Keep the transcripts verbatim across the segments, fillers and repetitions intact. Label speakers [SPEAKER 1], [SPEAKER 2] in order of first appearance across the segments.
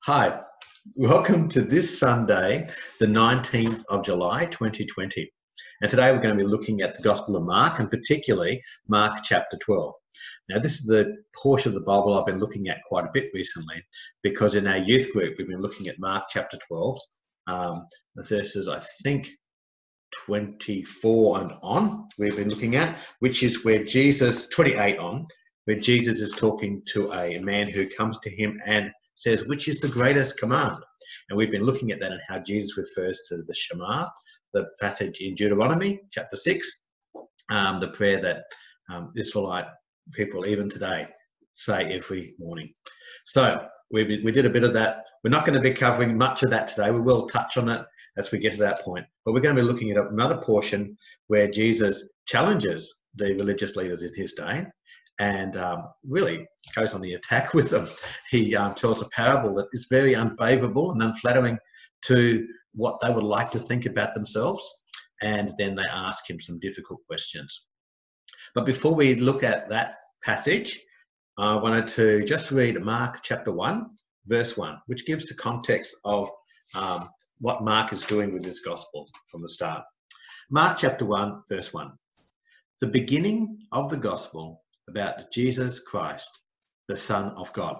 [SPEAKER 1] Hi, welcome to this Sunday, the nineteenth of July, twenty twenty. And today we're going to be looking at the Gospel of Mark, and particularly Mark chapter twelve. Now, this is the portion of the Bible I've been looking at quite a bit recently, because in our youth group, we've been looking at Mark chapter twelve, um, the verses, I think, twenty-four and on, we've been looking at, which is where Jesus, twenty-eight on, where Jesus is talking to a man who comes to him and says, which is the greatest command? And we've been looking at that and how Jesus refers to the Shema, the passage in Deuteronomy chapter six, um, the prayer that um, Israelite people even today say every morning. So we, we did a bit of that. We're not going to be covering much of that today. We will touch on it as we get to that point. But we're going to be looking at another portion where Jesus challenges the religious leaders in his day and um, really goes on the attack with them. He um, tells a parable that is very unfavourable and unflattering to what they would like to think about themselves, and then they ask him some difficult questions. But before we look at that passage, I wanted to just read Mark chapter one, verse one, which gives the context of um, what Mark is doing with his gospel from the start. Mark chapter one, verse one. The beginning of the gospel about Jesus Christ, the Son of God.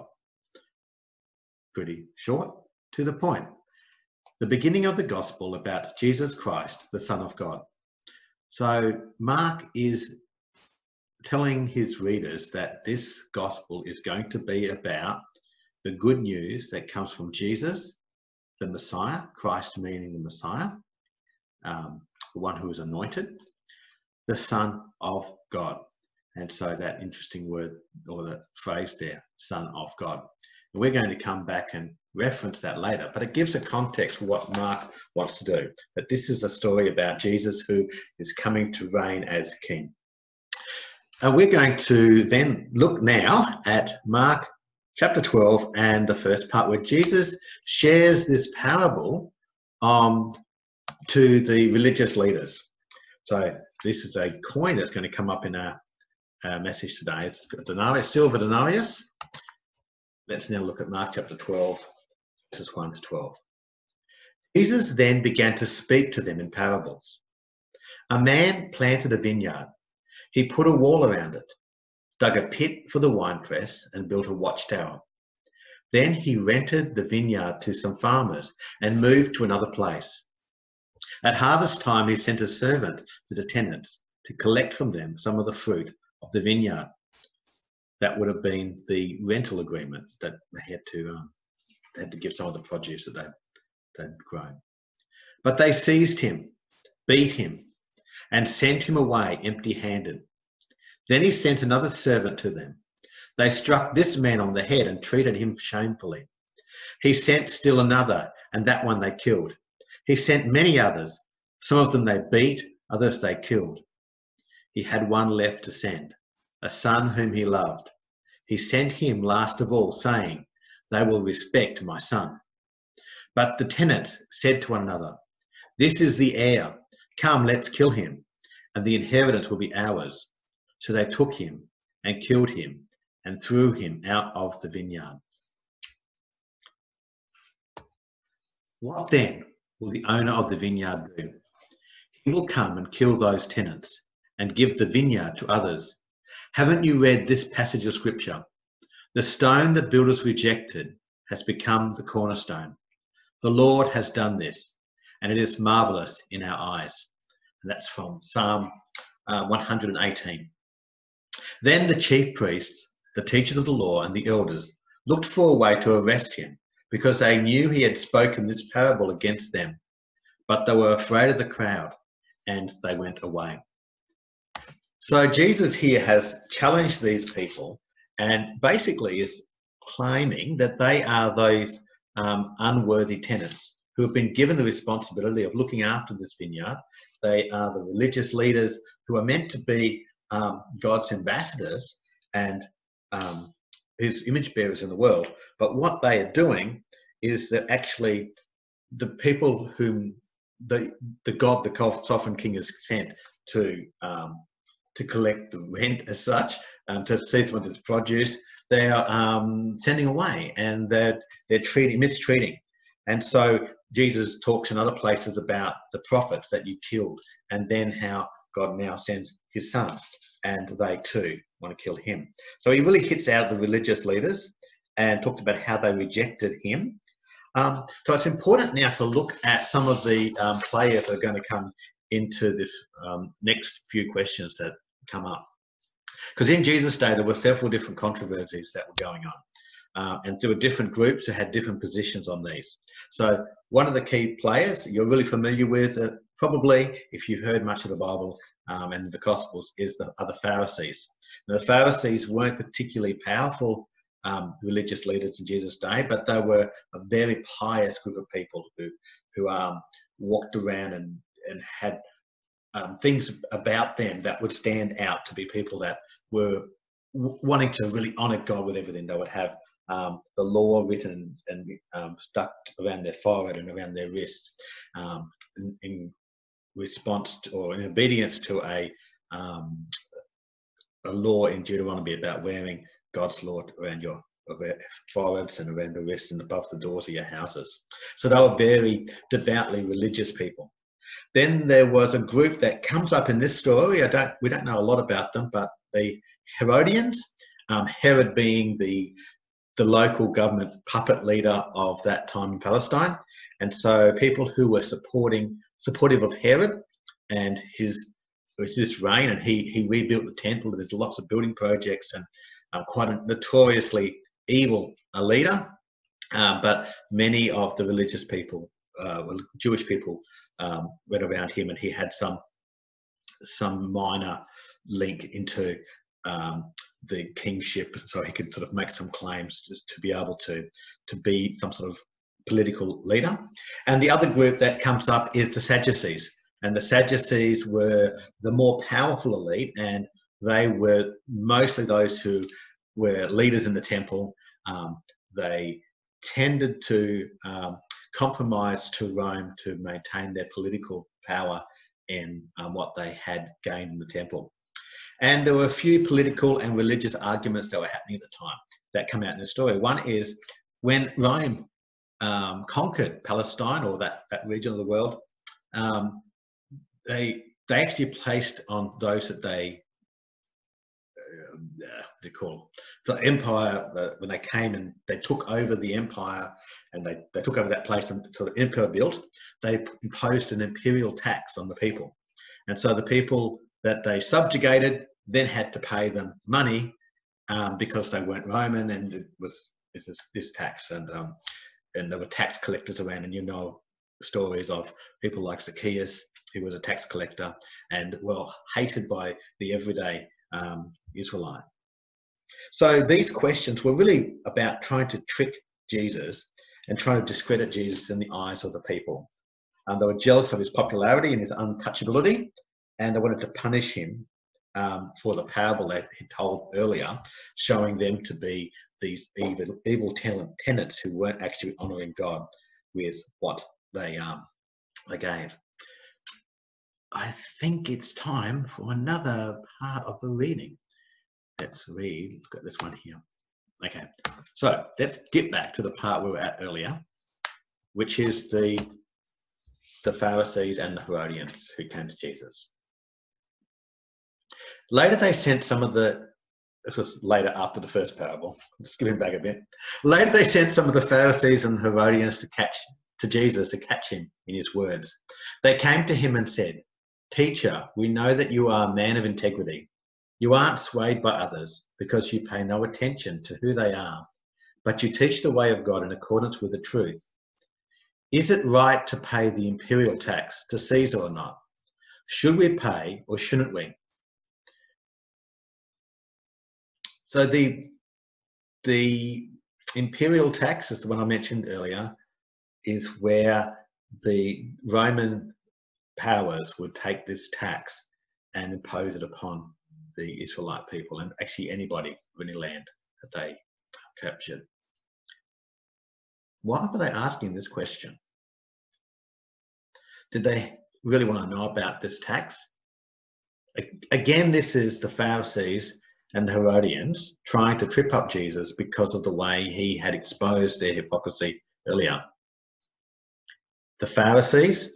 [SPEAKER 1] Pretty short, to the point. The beginning of the gospel about Jesus Christ, the Son of God. So Mark is telling his readers that this gospel is going to be about the good news that comes from Jesus, the Messiah, Christ meaning the Messiah, um, the one who is anointed, the Son of God. And so that interesting word or the phrase there, Son of God. And we're going to come back and reference that later, but it gives a context for what Mark wants to do. That this is a story about Jesus who is coming to reign as king. And we're going to then look now at Mark chapter twelve and the first part where Jesus shares this parable um, to the religious leaders. So this is a coin that's going to come up in our uh, message today. It's a denarius, silver denarius. Let's now look at Mark chapter twelve, verses one to twelve. Jesus then began to speak to them in parables. A man planted a vineyard. He put a wall around it, dug a pit for the winepress, and built a watchtower. Then he rented the vineyard to some farmers and moved to another place. At harvest time, he sent a servant to the tenants to collect from them some of the fruit of the vineyard. That would have been the rental agreements that they had to um, they had to give some of the produce that they'd, they'd grown. But they seized him, beat him, and sent him away empty-handed. Then he sent another servant to them. They struck this man on the head and treated him shamefully. He sent still another, and that one they killed. He sent many others. Some of them they beat, others they killed. He had one left to send, a son whom he loved. He sent him last of all, saying, they will respect my son. But the tenants said to one another, this is the heir. Come, let's kill him, and the inheritance will be ours. So they took him and killed him and threw him out of the vineyard. What then will the owner of the vineyard do? He will come and kill those tenants and give the vineyard to others. Haven't you read this passage of scripture? The stone that builders rejected has become the cornerstone. The Lord has done this, and it is marvelous in our eyes. And that's from Psalm uh, one hundred eighteen. Then the chief priests, the teachers of the law, and the elders looked for a way to arrest him, because they knew he had spoken this parable against them. But they were afraid of the crowd, and they went away. So Jesus here has challenged these people and basically is claiming that they are those um, unworthy tenants who have been given the responsibility of looking after this vineyard. They are the religious leaders who are meant to be um, God's ambassadors and um, his image bearers in the world. But what they are doing is that actually the people whom the, the God, the sovereign king, has sent to um, to collect the rent as such, um, to see some of this produce, they're um, sending away, and they're, they're treating, mistreating. And so Jesus talks in other places about the prophets that you killed, and then how God now sends his son, and they too want to kill him. So he really hits out the religious leaders and talked about how they rejected him. Um, so it's important now to look at some of the um, players that are going to come into this um, next few questions that come up. Because in Jesus' day, there were several different controversies that were going on. Uh, and there were different groups who had different positions on these. So one of the key players you're really familiar with, uh, probably if you've heard much of the Bible um, and the Gospels, is the, are the Pharisees. Now, the Pharisees weren't particularly powerful um, religious leaders in Jesus' day, but they were a very pious group of people who, who um, walked around and, and had um, things about them that would stand out to be people that were w wanting to really honour God with everything. They would have Um, the law written and um, stuck around their forehead and around their wrists um, in, in response to, or in obedience to a, um, a law in Deuteronomy about wearing God's law around your foreheads and around the wrists and above the doors of your houses. So they were very devoutly religious people. Then there was a group that comes up in this story. I don't, we don't know a lot about them, but the Herodians, um, Herod being the the local government puppet leader of that time in Palestine. And so people who were supporting, supportive of Herod and his, his reign, and he, he rebuilt the temple. There's lots of building projects, and um, quite a notoriously evil a leader. Um, but many of the religious people, uh, Jewish people, um, went around him, and he had some, some minor link into um, the kingship, so he could sort of make some claims to, to be able to to be some sort of political leader. And the other group that comes up is the Sadducees, and the Sadducees were the more powerful elite, and they were mostly those who were leaders in the temple. Um, they tended to um, compromise to Rome to maintain their political power in um, what they had gained in the temple. And there were a few political and religious arguments that were happening at the time that come out in the story. One is when Rome um, conquered Palestine, or that, that region of the world, um, they they actually placed on those that they, uh, what do you call it? The empire, uh, when they came and they took over the empire, and they, they took over that place and sort of empire built, they imposed an imperial tax on the people. And so the people that they subjugated then had to pay them money um, because they weren't Roman, and it was this, this tax, and um, and there were tax collectors around, and you know stories of people like Zacchaeus, who was a tax collector and well hated by the everyday um, Israelite. So these questions were really about trying to trick Jesus and trying to discredit Jesus in the eyes of the people. Um, they were jealous of his popularity and his untouchability, and they wanted to punish him um, for the parable that he told earlier, showing them to be these evil, evil tenants who weren't actually honouring God with what they, um, they gave. I think it's time for another part of the reading. Let's read, look at this one here. Okay, so let's get back to the part we were at earlier, which is the, the Pharisees and the Herodians who came to Jesus. Later they sent some of the, this was later after the first parable, skipping back a bit. Later they sent some of the Pharisees and the Herodians to catch, to Jesus to catch him in his words. They came to him and said, "Teacher, we know that you are a man of integrity. You aren't swayed by others because you pay no attention to who they are, but you teach the way of God in accordance with the truth. Is it right to pay the imperial tax to Caesar or not? Should we pay or shouldn't we?" So the, the imperial tax is the one I mentioned earlier, is where the Roman powers would take this tax and impose it upon the Israelite people, and actually anybody of any land that they captured. Why were they asking this question? Did they really want to know about this tax? Again, this is the Pharisees and the Herodians trying to trip up Jesus because of the way he had exposed their hypocrisy earlier. The Pharisees,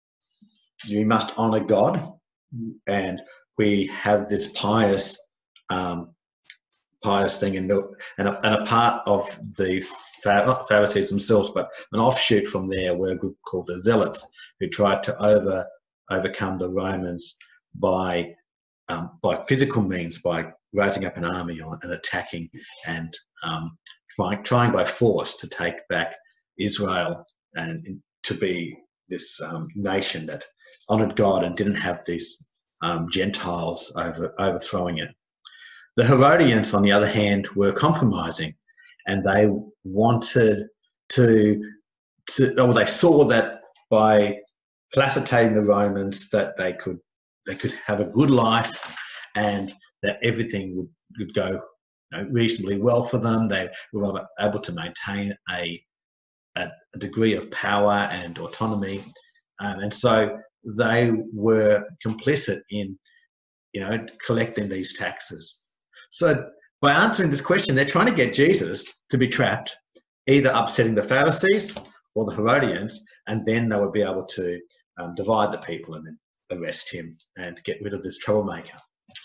[SPEAKER 1] you must honour God, and we have this pious um, pious thing, and, and, a, and a part of the Pharisees themselves, but an offshoot from there were a group called the Zealots, who tried to over overcome the Romans by um, by physical means, by raising up an army on, and attacking and um, trying, trying by force to take back Israel and to be this um, nation that honoured God and didn't have these um, Gentiles over, overthrowing it. The Herodians, on the other hand, were compromising, and they wanted to, to or they saw that by felicitating the Romans that they could they could have a good life and that everything would, would go you know, reasonably well for them. They were able to maintain a, a, a degree of power and autonomy, um, and so they were complicit in, you know, collecting these taxes. So by answering this question, they're trying to get Jesus to be trapped, either upsetting the Pharisees or the Herodians, and then they would be able to um, divide the people and then arrest him and get rid of this troublemaker.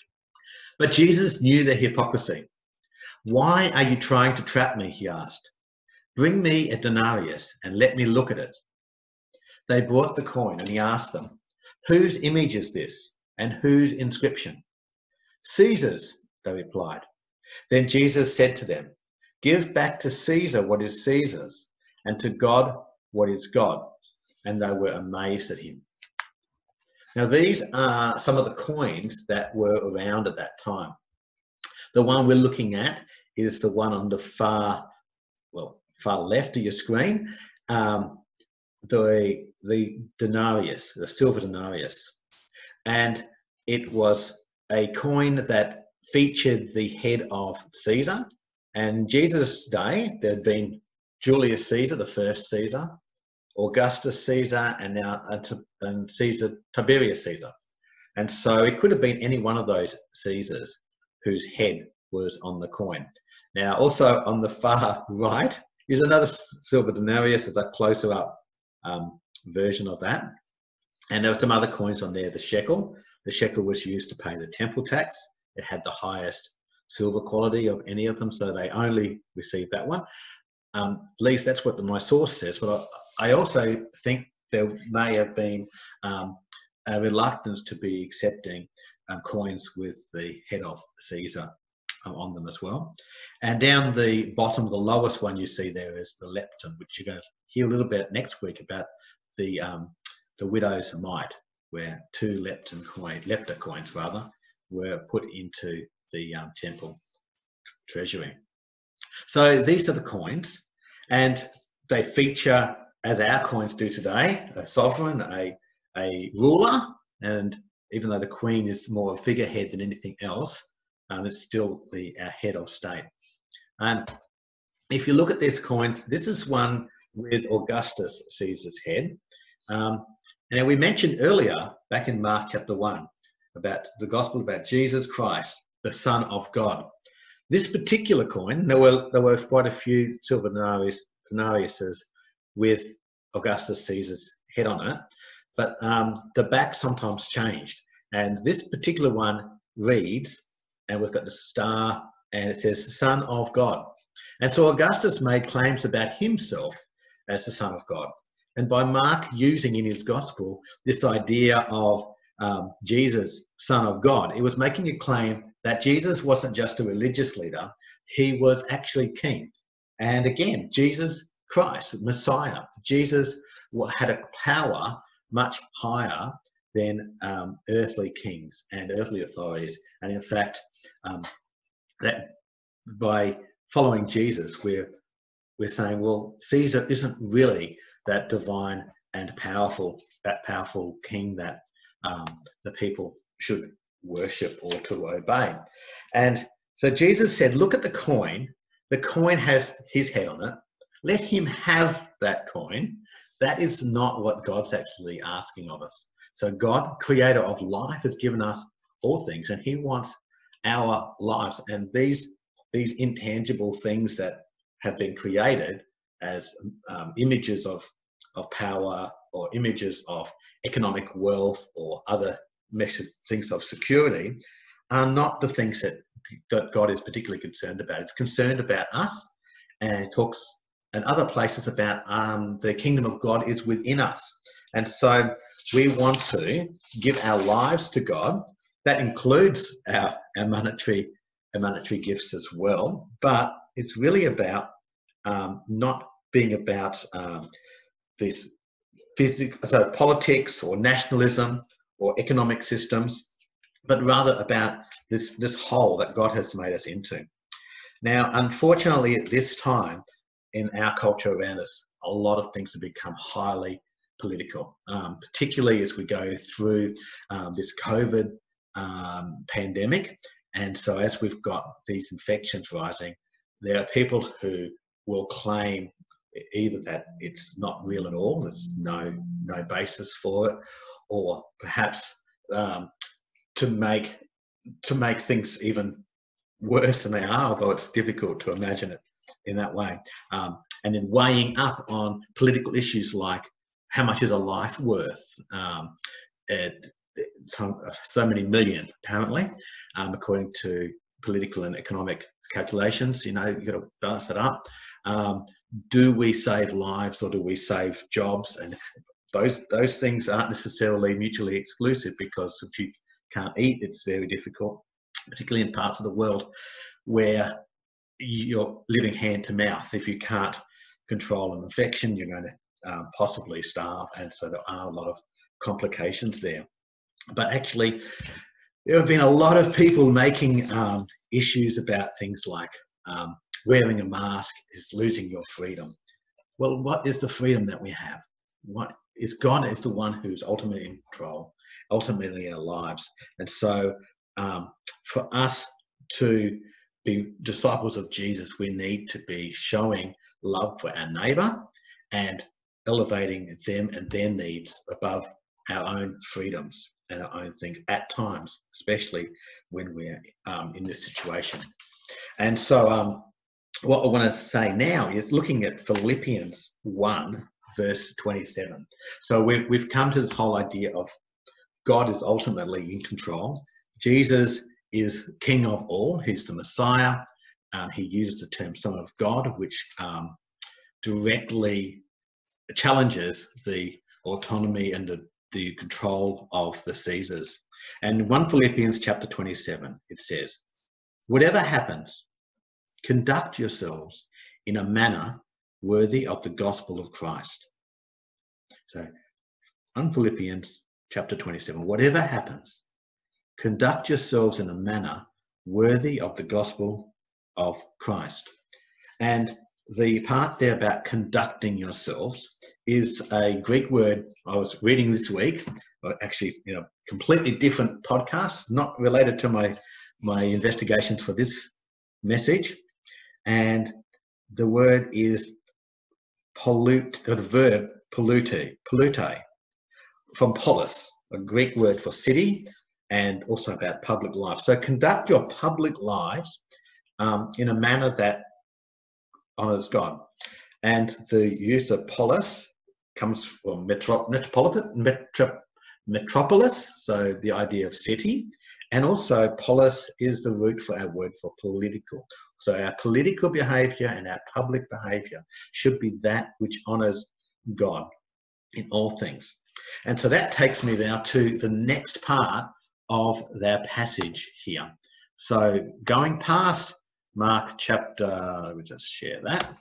[SPEAKER 1] But Jesus knew their hypocrisy. "Why are you trying to trap me?" he asked. "Bring me a denarius and let me look at it." They brought the coin, and he asked them, "Whose image is this, and whose inscription?" "Caesar's," they replied. Then Jesus said to them, "Give back to Caesar what is Caesar's, and to God what is God." And they were amazed at him. Now, these are some of the coins that were around at that time. The one we're looking at is the one on the far, well, far left of your screen, um, the, the denarius, the silver denarius. And it was a coin that featured the head of Caesar. And Jesus' day, there had been Julius Caesar, the first Caesar, Augustus Caesar, and now and Caesar, Tiberius Caesar. And so it could have been any one of those Caesars whose head was on the coin. Now, also on the far right is another silver denarius, as a closer up um, version of that. And there were some other coins on there. The shekel. The shekel was used to pay the temple tax. It had the highest silver quality of any of them, so they only received that one. Um, at least that's what the, my source says. But I, I also think there may have been um, a reluctance to be accepting um, coins with the head of Caesar um, on them as well. And down the bottom, the lowest one you see there is the lepton, which you're going to hear a little bit next week about the um, the widow's mite, where two lepton coin, lepta coins rather, were put into the um, temple treasury. So these are the coins, and they feature, as our coins do today, a sovereign, a, a ruler, and even though the queen is more a figurehead than anything else, um, it's still the our head of state. And if you look at these coins, this is one with Augustus Caesar's head. Um, and we mentioned earlier, back in Mark chapter one, about the gospel about Jesus Christ, the Son of God. This particular coin, there were there were quite a few silver denariuses with Augustus Caesar's head on it, but um, the back sometimes changed. And this particular one reads, and we've got the star, and it says Son of God. And so Augustus made claims about himself as the Son of God. And by Mark using in his gospel this idea of um, Jesus, Son of God, it was making a claim that Jesus wasn't just a religious leader, he was actually king. And again, Jesus Christ, Messiah, Jesus had a power much higher than um, earthly kings and earthly authorities. And in fact, um, that by following Jesus, we're, we're saying, well, Caesar isn't really that divine and powerful, that powerful king that um, the people should worship or to obey. And so Jesus said, look at the coin. The coin has his head on it. Let him have that coin. That is not what God's actually asking of us. So God, creator of life, has given us all things, and he wants our lives. And these, these intangible things that have been created as um, images of, of power or images of economic wealth or other things of security are not the things that, that God is particularly concerned about. It's concerned about us, and it talks in other places about um, the kingdom of God is within us. And so we want to give our lives to God. That includes our, our, monetary, our monetary gifts as well, but it's really about um, not being about um, this physical, so politics or nationalism or economic systems, but rather about this, this whole that God has made us into. Now, unfortunately, at this time in our culture around us, a lot of things have become highly political, um, particularly as we go through um, this COVID um, pandemic. And so as we've got these infections rising, there are people who will claim either that it's not real at all, there's no, no basis for it, or perhaps um, to make to make things even worse than they are, although it's difficult to imagine it in that way. Um, and then weighing up on political issues like how much is a life worth? Um, at so, so many million, apparently, um, according to political and economic calculations. You know, you've got to balance that up. Um, do we save lives or do we save jobs? And those those things aren't necessarily mutually exclusive, because if you can't eat, it's very difficult, particularly in parts of the world where you're living hand to mouth. If you can't control an infection, you're going to um, possibly starve, and so there are a lot of complications there. But actually, there have been a lot of people making um, issues about things like um, wearing a mask is losing your freedom. Well, what is the freedom that we have? What is God is the one who's ultimately in control, ultimately in our lives. And so um, for us to be disciples of Jesus, we need to be showing love for our neighbour and elevating them and their needs above our own freedoms and our own things at times, especially when we're um, in this situation. And so um, what I want to say now is looking at Philippians one, verse twenty-seven. So we've, we've come to this whole idea of God is ultimately in control. Jesus is King of all. He's the Messiah. Um, he uses the term Son of God, which um, directly challenges the autonomy and the, the control of the Caesars. And in First Philippians chapter twenty-seven, it says, whatever happens, conduct yourselves in a manner worthy of the gospel of Christ. So, on Philippians chapter twenty-seven, whatever happens, conduct yourselves in a manner worthy of the gospel of Christ. And the part there about conducting yourselves is a Greek word I was reading this week, or actually, you know, completely different podcast, not related to my, my investigations for this message. And the word is pollute, or the verb pollute, pollute, from polis, a Greek word for city, and also about public life. So conduct your public lives um, in a manner that honours God. And the use of polis comes from metro, metropolitan, metro, metropolis, so the idea of city, and also polis is the root for our word for political. So our political behaviour and our public behaviour should be that which honours God in all things. And so that takes me now to the next part of their passage here. So going past Mark chapter, let me just share that,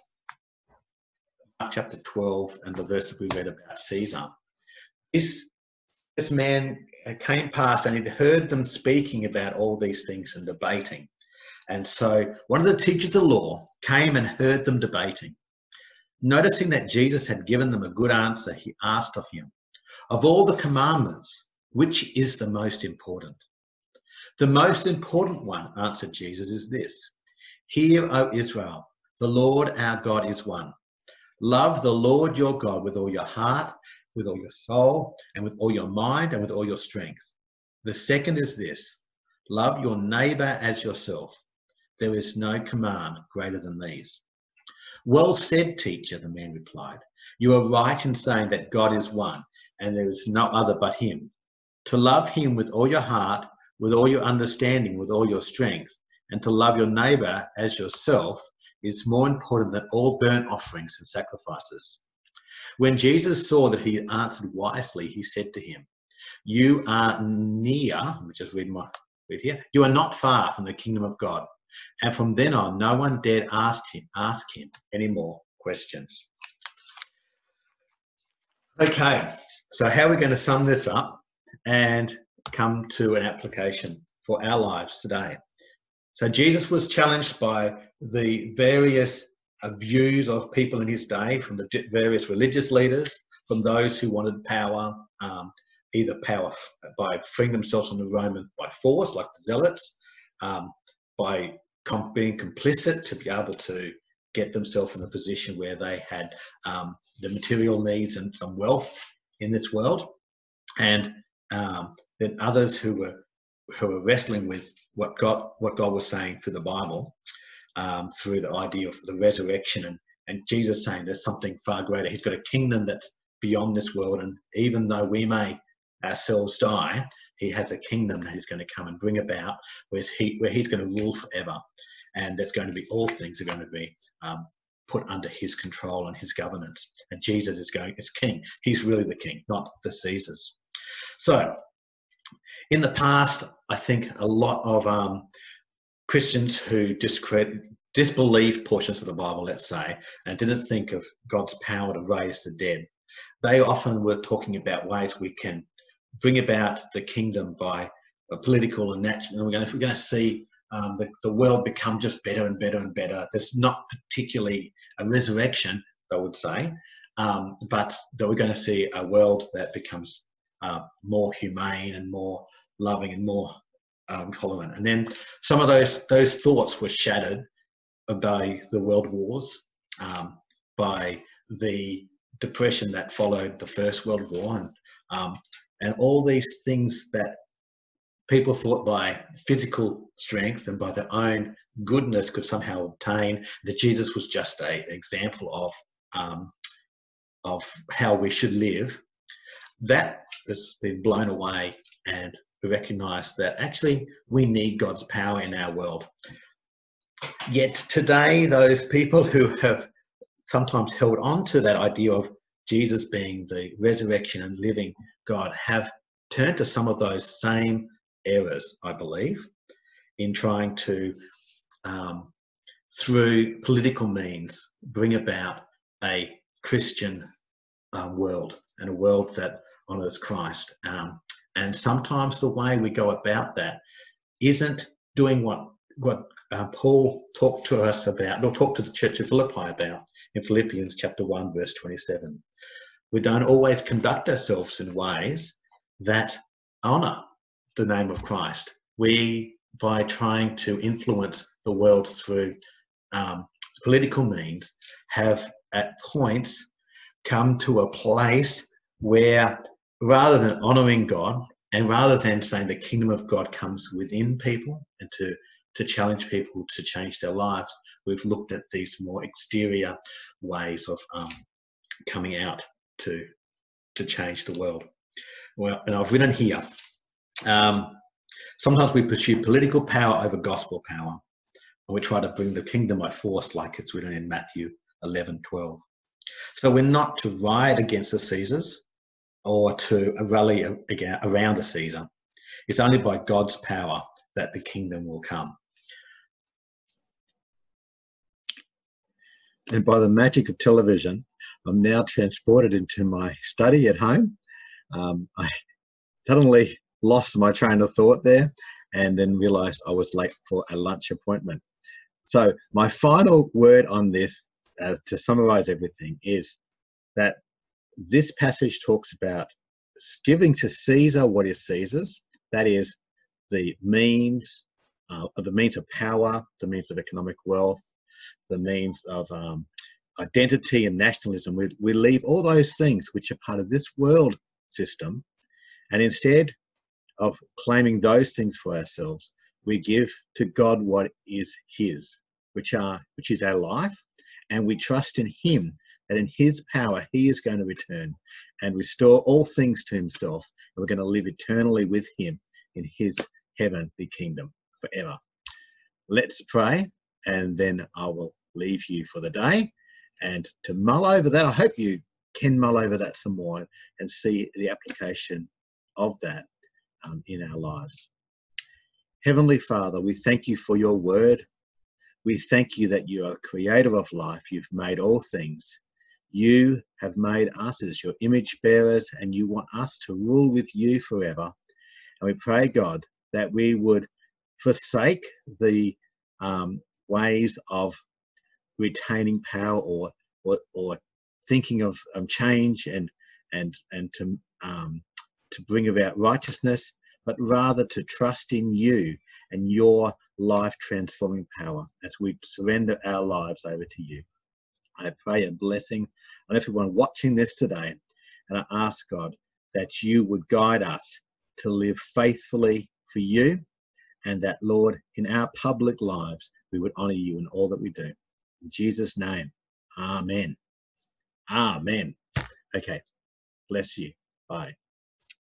[SPEAKER 1] Mark chapter twelve and the verse that we read about Caesar. This, this man came past and he'd heard them speaking about all these things and debating. And so one of the teachers of law came and heard them debating. Noticing that Jesus had given them a good answer, he asked of him, of all the commandments, which is the most important? The most important one, answered Jesus, is this. Hear, O Israel, the Lord our God is one. Love the Lord your God with all your heart, with all your soul, and with all your mind, and with all your strength. The second is this. Love your neighbour as yourself. There is no command greater than these. Well said, teacher, the man replied. You are right in saying that God is one, and there is no other but him. To love him with all your heart, with all your understanding, with all your strength, and to love your neighbour as yourself is more important than all burnt offerings and sacrifices. When Jesus saw that he answered wisely, he said to him, You are near, let me just read my read here. You are not far from the kingdom of God. And from then on, no one dared ask him, ask him any more questions. Okay, so how are we going to sum this up and come to an application for our lives today? So Jesus was challenged by the various uh, views of people in his day, from the various religious leaders, from those who wanted power, um, either power by freeing themselves from the Roman by force, like the Zealots, um, by com being complicit to be able to get themselves in a position where they had um, the material needs and some wealth in this world, and um, then others who were who were wrestling with what God what God was saying through the Bible, um, through the idea of the resurrection, and and Jesus saying there's something far greater. He's got a kingdom that's beyond this world, and even though we may ourselves die, he has a kingdom that he's going to come and bring about, where he where he's going to rule forever, and there's going to be all things are going to be um, put under his control and his governance. And Jesus is going as king. He's really the king, not the Caesars. So, in the past, I think a lot of um, Christians who discredit, disbelieved portions of the Bible, let's say, and didn't think of God's power to raise the dead, they often were talking about ways we can bring about the kingdom by a political and natural. And we're going to, we're going to see um, the, the world become just better and better and better. There's not particularly a resurrection, I would say, um, but that we're going to see a world that becomes uh, more humane and more loving and more um, tolerant. And then some of those those thoughts were shattered by the world wars, um, by the depression that followed the First World War, and um, and all these things that people thought by physical strength and by their own goodness could somehow obtain, that Jesus was just an example of um, of how we should live. That has been blown away, and we recognise that actually we need God's power in our world. Yet today, those people who have sometimes held on to that idea of Jesus being the resurrection and living God have turned to some of those same errors, I believe, in trying to, um, through political means, bring about a Christian uh, world, and a world that honours Christ. Um, and sometimes the way we go about that isn't doing what what uh, Paul talked to us about, or talked to the church of Philippi about in Philippians chapter one, verse twenty-seven. We don't always conduct ourselves in ways that honour the name of Christ. We, by trying to influence the world through um, political means, have at points come to a place where, rather than honouring God, and rather than saying the kingdom of God comes within people and to, to challenge people to change their lives, we've looked at these more exterior ways of um, coming out to, to change the world. Well, and I've written here, um, sometimes we pursue political power over gospel power, and we try to bring the kingdom by force, like it's written in Matthew eleven twelve. So we're not to riot against the Caesars or to rally around a Caesar. It's only by God's power that the kingdom will come.
[SPEAKER 2] And by the magic of television, I'm now transported into my study at home. Um, I suddenly lost my train of thought there, and then realised I was late for a lunch appointment. So my final word on this, uh, to summarise everything, is that this passage talks about giving to Caesar what is Caesar's. That is the means, uh, of the means of power, the means of economic wealth, the means of um, identity and nationalism. We, we leave all those things which are part of this world system, and instead of claiming those things for ourselves, we give to God what is his, which are which is our life, and we trust in him that in his power he is going to return and restore all things to himself, and we're going to live eternally with him in his heavenly kingdom forever. Let's pray, and then I will leave you for the day. And to mull over that, I hope you can mull over that some more and see the application of that um, in our lives. Heavenly Father, we thank you for your word. We thank you that you are creator of life. You've made all things. You have made us as your image bearers, and you want us to rule with you forever. And we pray, God, that we would forsake the um, ways of retaining power or or, or thinking of um, change and and and to um, to bring about righteousness, but rather to trust in you and your life transforming power as we surrender our lives over to you. I pray a blessing on everyone watching this today, and I ask, God, that you would guide us to live faithfully for you, and that, Lord, in our public lives, we would honor you in all that we do. In Jesus' name, amen. Amen. Okay, bless you. Bye.